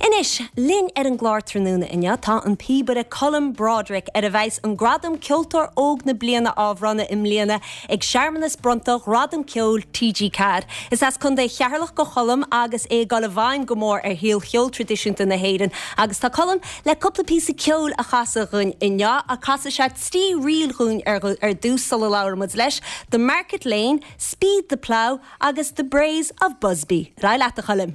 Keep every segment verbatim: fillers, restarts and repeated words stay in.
Inis, lin ar an glár trúna inne tá an píbar a Colm Broderick ar a bheits an gradam ceoltóir óg na bliana ábhranna im líana ag Searmanas Brontach radam ceol T G Cad. Is as chun é chearlach go Colm agus é gal a bhain go mór ar híal cheol tradiisiúnta na héireann agus tá Colm le coppla písa ceol a chasa ghún inne a chasa seart stí rial ghún ar, ar dús sala laur mud leis The Market Lane, Speed the Plough agus The Braes of Busby. Rá leat a Colm.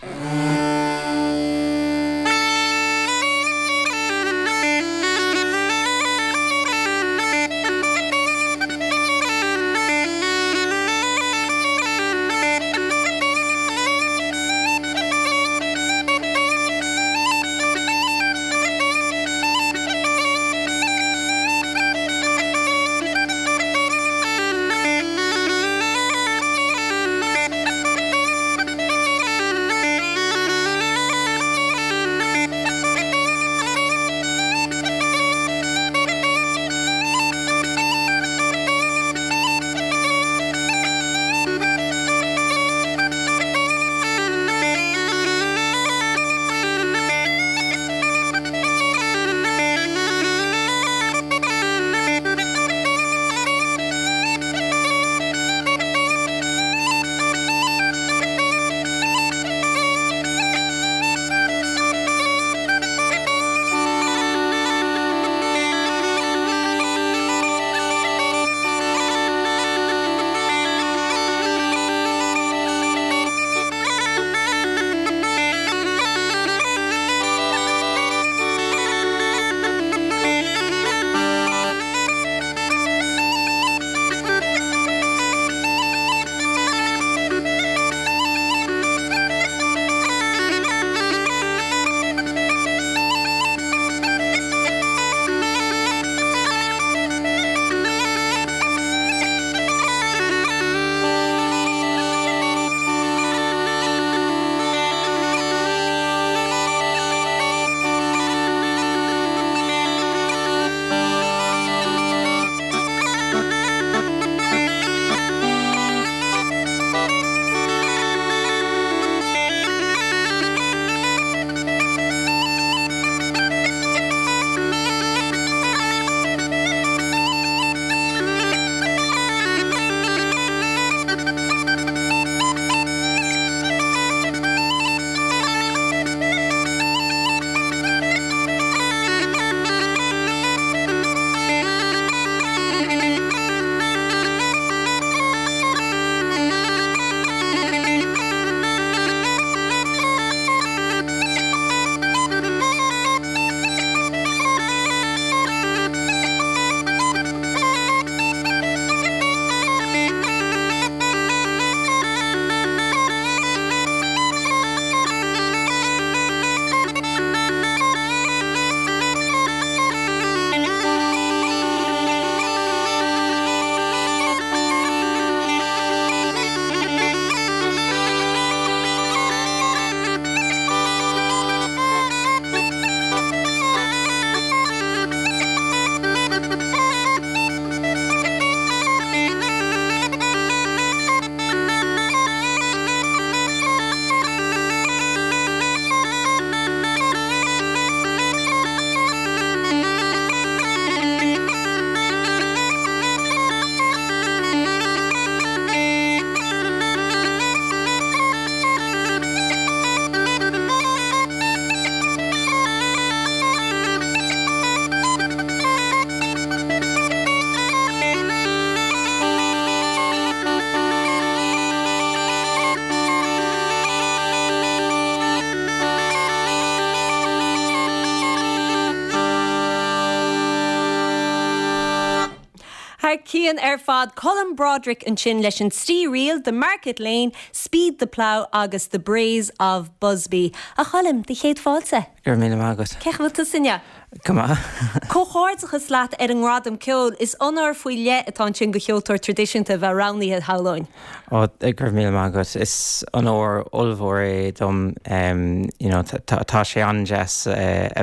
Cian ar fad Colm Broderick an sin leis an stí rial, The Market Lane, Speed the Plough agus The Braes of Busby. A Colm, the chéad fáilte? Gur míle mágat. Cech bhfuilta sinne? Cuma. Cóchártachas leat ar an rádam ceol is onar faoi le atá sin go cheoltóir tradiisiúnta bheith ranaithe haláin. Ó, gur míle mágat. Is onóir olmhór é dom, um, you know, tá sé an jazz a bheith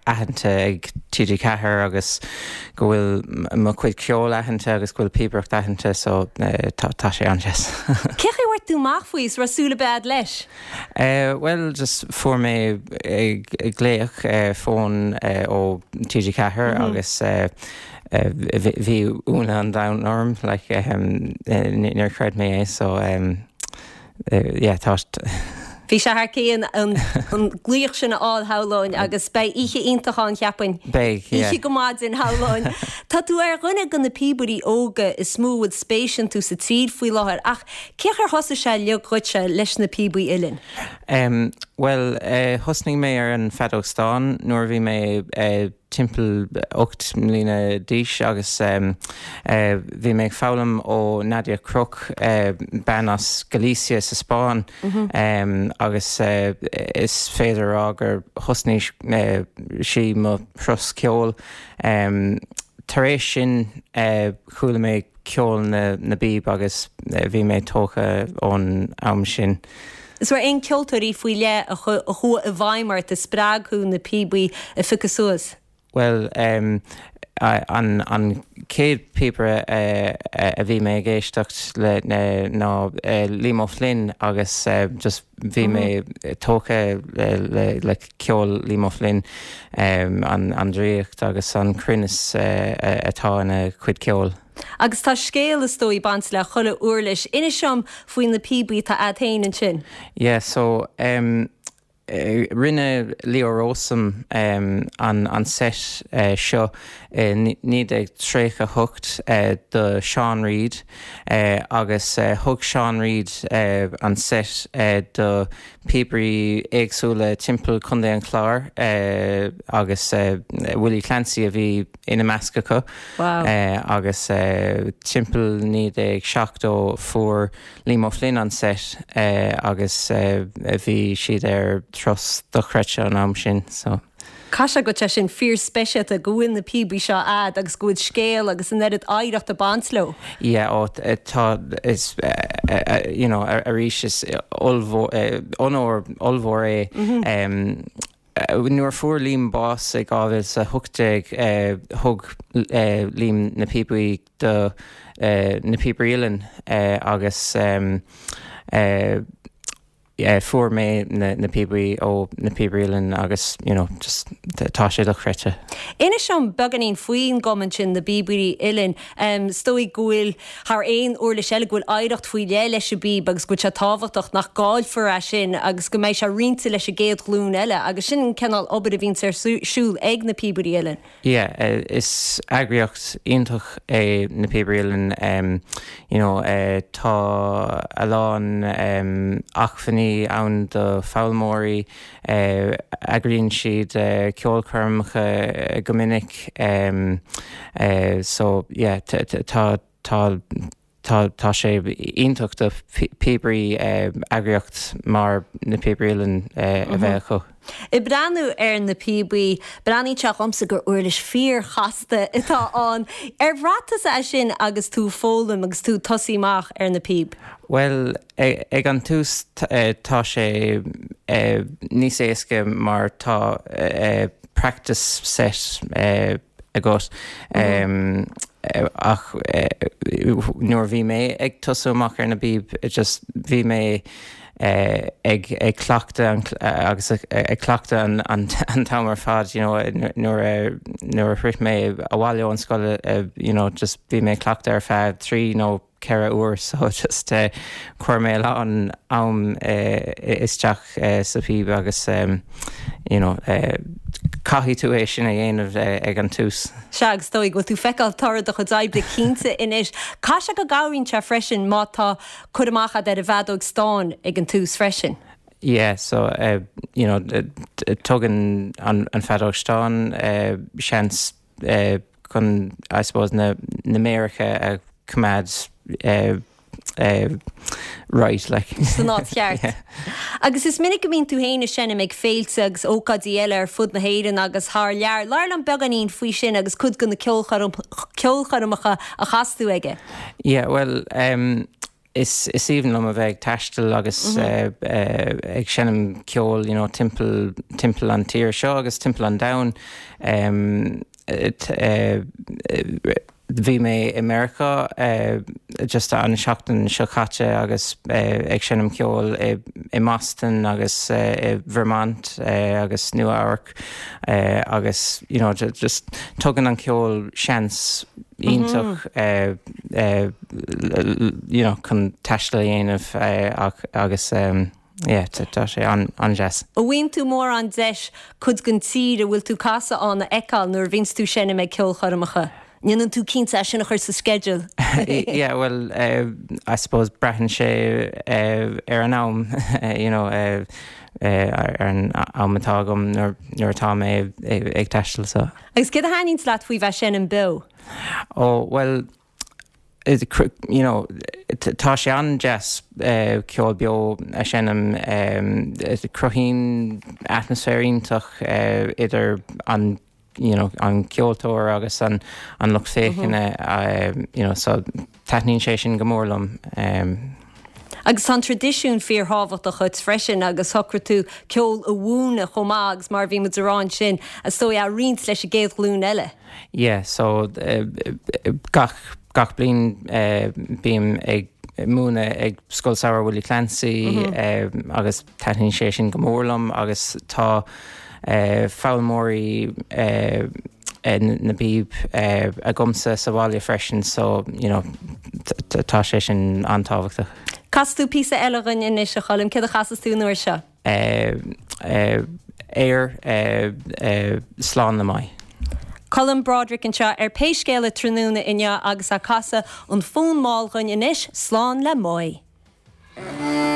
ahananta ag T G Cahir agus go bhfuil mo chuid ceol ahananta agus go bhfuil pibreacht ahananta so tá sé anses. Cechi bhar tú máfuis rasúla bead leis? Uh, well, just for me ag gléach uh, fón uh, ó T G Cahir mm-hmm. agus uh, bhí uh, úna an down norm like um, uh, near cred me so um, uh, yeah táist. Bhí sé thar céan an glíoch sin áil háláin agus bei ihe intaáin cheappain. Beig, yeah. Ihe go máid in háláin. Tá tú ar rinne gan na Peabody óga is smúd spéisian tú sa tríd faoi láthir ach céchar hosa sé leoghuiite leis na Peabody Uillinn? Um, well, uh, hosning mé ar an Fadógstán nuair bhí mé uh, timppel ocht mlína díis agus um, uh, bhí méid fálam ó Nadia Crook uh, Banas Galicia sa Spáin mm-hmm. um, agus uh, is féidir agur hosní uh, si mo pros ceol um, tar éis sin uh, chuúla méid ceol na, na bíb agus uh, bhí méid tócha ón am sin. Is waar ein ceoltóirí faoi le a chu a bhaimar a sprágú na Peabody a ficas suas? Well, um, an an céad píbre uh, a bhí mé géisteacht le ná Liam O'Flynn agus uh, just bhí mé tócha le le ceol Liam O'Flynn um, an an dríocht agus an cruinnis uh, atá ina cuid ceol. Agus tá scéal is dói bant le chuile uirlis ina seom faoin na Peabody tá athain an sin? Yeah, so um, Uh, rinne Leo Rosam um, an, an set uh, seo uh, ní ag trécha thucht uh, de Sean Reid uh, agus uh, thug Sean Reid uh, an set uh, de Peabody éagsúla timppel chundé an chlár uh, agus uh, Willie Clancy a bhí ina meascacha wow. uh, agus uh, timppel ní ag seachtó fuair Liam O'Flynn an set uh, agus uh, bhí siad ar tros dochrete an am sin so. Caise go te sin fear speisiat a gohfuil na Peabody seo ad agus gohfuil scéal agus an edit aireacht a bansló. Yeah, ó tá is uh, uh, you know a, a rís is olvó uh, onór olvór é mm-hmm. um, uh, nuair fuair Liam Boss ag gábhfuil sa thugteag uh, thug uh, Liam na Peabody de uh, na Peabody Uillinn uh, agus um, uh, yeah, fuair mé na, na Peabody ó na Peabody Uillinn agus, you know, just tá sé do chréite. Ina seom beganín faoin goman sin na Peabody Uillinn um, stói gúil thar éon uair le gúil aireacht faoi le leis a bíb agus go se tábhachtach nach gáil for a sin agus go méid se rinte leis a géad glún eile agus sin cenal obair a bhín ar siúl ag na Peabody Uillinn. Yeah, uh, is agriocht iontoch é na Peabody Uillinn um, you know, uh, tá a lán um, achfaní an de Foulmóí uh, agríonn siad uh, ceolcurmcha go minic um, uh, so yeah tá tá tá tá sé iontocht de Peabody uh, agriocht mar na Peabody Uillinn uh, a bheith chu. I breanú ar na Peabody, breanú teach amsa gur uirlis fíor chasta itá an. Ar bhratas a sin agus tú fólam agus tú tosaíach ar na Peab? Well, ag, ag an tús uh, tá sé uh, níos éasca mar tá uh, practice set uh, a got. Mm-hmm. Um, uh, ach uh, nuair bhí mé ag tosaíach ar na Peab, just bhí mé Uh, ag ag cleachta an uh, agus ag cleachta an an an tamar fad, you know, nuair nuair rit mé a bhaile an scoile uh, you know, just bhí mé cleachta ar fad trí nó ceithre uair so just uh, chuir mé le an am uh, isteach uh, sa Peab agus um, you know uh, caithí tú é sin a dhéanamh uh, ag an tús. Seag stoi go tú feicáil tarad a chu daib de cínta inis. Caise go gáíonn te freisin má tá chud amach ar a bhadóg stáin ag an tús freisin? Yeah, so uh, you know tugan an an Fadógstán uh, seans uh, chun I suppose na na America a cumad uh, uh, right like so not cheart. Yeah. Agus is minic go bhíonn tú héine sinna ag féilte agus ócadí eile ar fud na héireann agus thar lear. Lair an beganín faoi sin agus cud go na ceolcharamecha a chasú aige? Yeah, well, um, is is even lom a bheith taistil agus ag sinnam ceol, you know, timple timple an tír seo agus timple an down. Um, it, uh, Bhí mé America uh, just an seachtain seochatte agus uh, ag sinnam ceol i, i Maston agus uh, i Vermont uh, agus New York uh, agus, you know, just, just tugan an ceol seans iontoch mm-hmm. uh, uh, you know, chun taistil dhéanamh uh, agus um, yeah, tá sé an an jazz. A bhíonn tú mór an deis chud gon tír a bhfuil tú casa an eáil nuair bhíns tú sinna méid ceol choramacha. Nínn tú cínta sinna chuir sa schedule. Yeah, well, uh, I suppose breathan sé uh, ar an am, you know, uh, uh, ar an amtágam nuair tá mé ag taistil so. Agus cad a haín leat faoi bheith sin an bill? Oh, well, it, you know, tá sé an jazz uh, ceol bio a sinnam um, cruthín atmosféríntach uh, idir an you know, an ceoltóir agus an an lucht féchinne, mm-hmm. uh, you know, so taithníonn sé sin go mórlam. Um, agus an tradiisiún fíor hábhacht a chud freisin agus thocra tú ceol a bhúna chomágus mar bhí muid arán sin a stoi a rins leis a géad glún eile. Yeah, so uh, gach gach blin uh, bím ag múna ag Scoil Saoire Willie Clancy mm-hmm. uh, agus taithníonn sé sin go mórlam agus tá Uh, Foulmorey uh, na bíb uh, a gomsa sa bháile freisin, so, you know, tá sé sin antáhachtach. Cas tú písa eile rin inis a chalim, cad a chasas tú nuair seo? Éir slán na mai. Colin Broderick an seo ar péiscéile trúna inne agus a casa an fón máil rin inis slán le mai.